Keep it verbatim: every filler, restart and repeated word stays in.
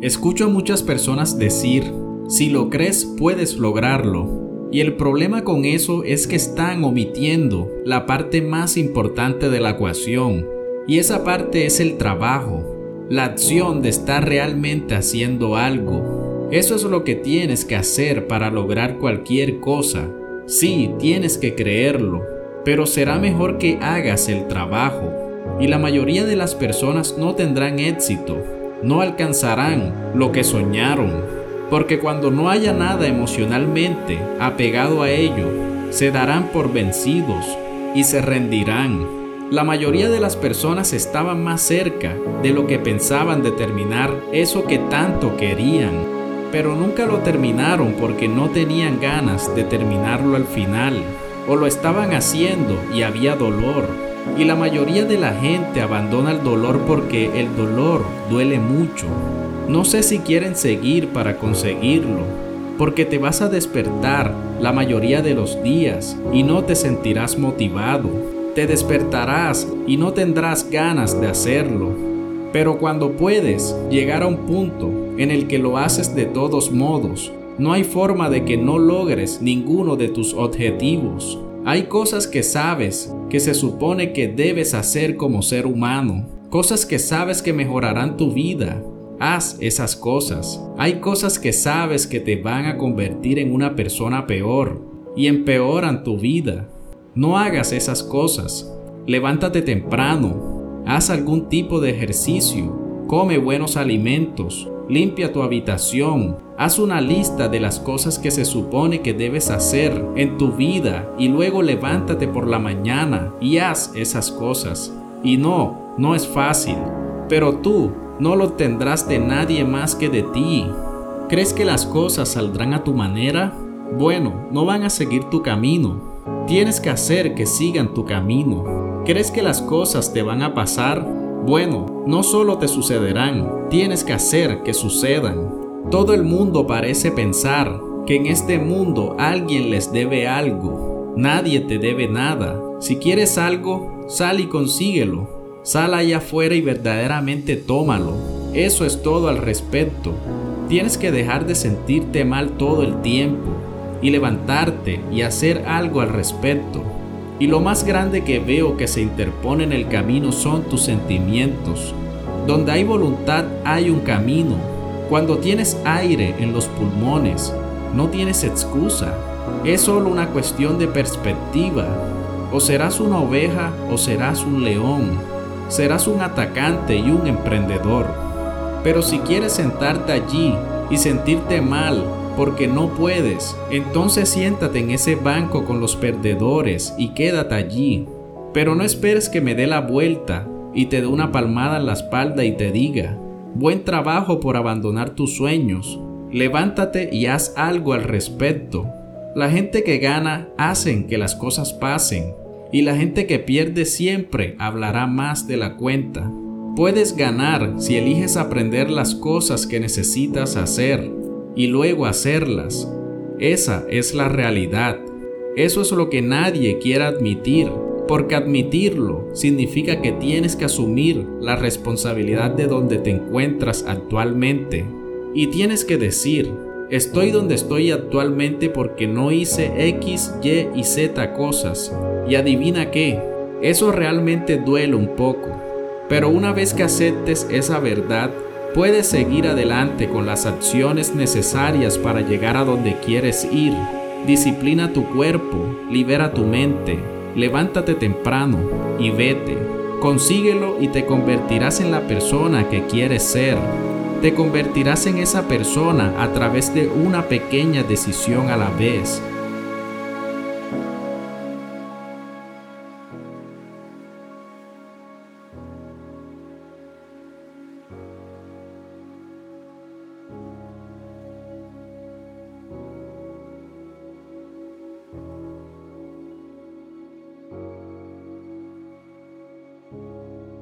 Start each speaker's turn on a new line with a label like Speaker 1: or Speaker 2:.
Speaker 1: Escucho a muchas personas decir, si lo crees, puedes lograrlo. Y el problema con eso es que están omitiendo la parte más importante de la ecuación. Y esa parte es el trabajo, la acción de estar realmente haciendo algo. Eso es lo que tienes que hacer para lograr cualquier cosa. Sí, tienes que creerlo, pero será mejor que hagas el trabajo. Y la mayoría de las personas no tendrán éxito, no alcanzarán lo que soñaron. Porque cuando no haya nada emocionalmente apegado a ello, se darán por vencidos y se rendirán. La mayoría de las personas estaban más cerca de lo que pensaban de terminar eso que tanto querían, pero nunca lo terminaron porque no tenían ganas de terminarlo al final, o lo estaban haciendo y había dolor. Y la mayoría de la gente abandona el dolor porque el dolor duele mucho. No sé si quieren seguir para conseguirlo, porque te vas a despertar la mayoría de los días y no te sentirás motivado. Te despertarás y no tendrás ganas de hacerlo. Pero cuando puedes llegar a un punto en el que lo haces de todos modos, no hay forma de que no logres ninguno de tus objetivos. Hay cosas que sabes que se supone que debes hacer como ser humano, cosas que sabes que mejorarán tu vida. Haz esas cosas. Hay cosas que sabes que te van a convertir en una persona peor y empeoran tu vida. No hagas esas cosas. Levántate temprano. Haz algún tipo de ejercicio. Come buenos alimentos. Limpia tu habitación. Haz una lista de las cosas que se supone que debes hacer en tu vida y luego levántate por la mañana y haz esas cosas. Y no, no es fácil, pero tú no lo tendrás de nadie más que de ti. ¿Crees que las cosas saldrán a tu manera? Bueno, no van a seguir tu camino. Tienes que hacer que sigan tu camino. ¿Crees que las cosas te van a pasar? Bueno, no solo te sucederán, tienes que hacer que sucedan. Todo el mundo parece pensar que en este mundo alguien les debe algo. Nadie te debe nada. Si quieres algo, sal y consíguelo. Sal allá afuera y verdaderamente tómalo. Eso es todo al respecto. Tienes que dejar de sentirte mal todo el tiempo y levantarte y hacer algo al respecto. Y lo más grande que veo que se interpone en el camino son tus sentimientos. Donde hay voluntad hay un camino. Cuando tienes aire en los pulmones, no tienes excusa. Es solo una cuestión de perspectiva. O serás una oveja o serás un león. Serás un atacante y un emprendedor. Pero si quieres sentarte allí y sentirte mal porque no puedes, entonces siéntate en ese banco con los perdedores y quédate allí. Pero no esperes que me dé la vuelta y te dé una palmada en la espalda y te diga, buen trabajo por abandonar tus sueños. Levántate y haz algo al respecto. La gente que gana hacen que las cosas pasen. Y la gente que pierde siempre hablará más de la cuenta. Puedes ganar si eliges aprender las cosas que necesitas hacer y luego hacerlas. Esa es la realidad. Eso es lo que nadie quiere admitir, porque admitirlo significa que tienes que asumir la responsabilidad de donde te encuentras actualmente. Y tienes que decir, estoy donde estoy actualmente porque no hice X, Y y Z cosas. Y adivina qué, eso realmente duele un poco. Pero una vez que aceptes esa verdad, puedes seguir adelante con las acciones necesarias para llegar a donde quieres ir. Disciplina tu cuerpo, libera tu mente, levántate temprano y vete. Consíguelo y te convertirás en la persona que quieres ser. Te convertirás en esa persona a través de una pequeña decisión a la vez.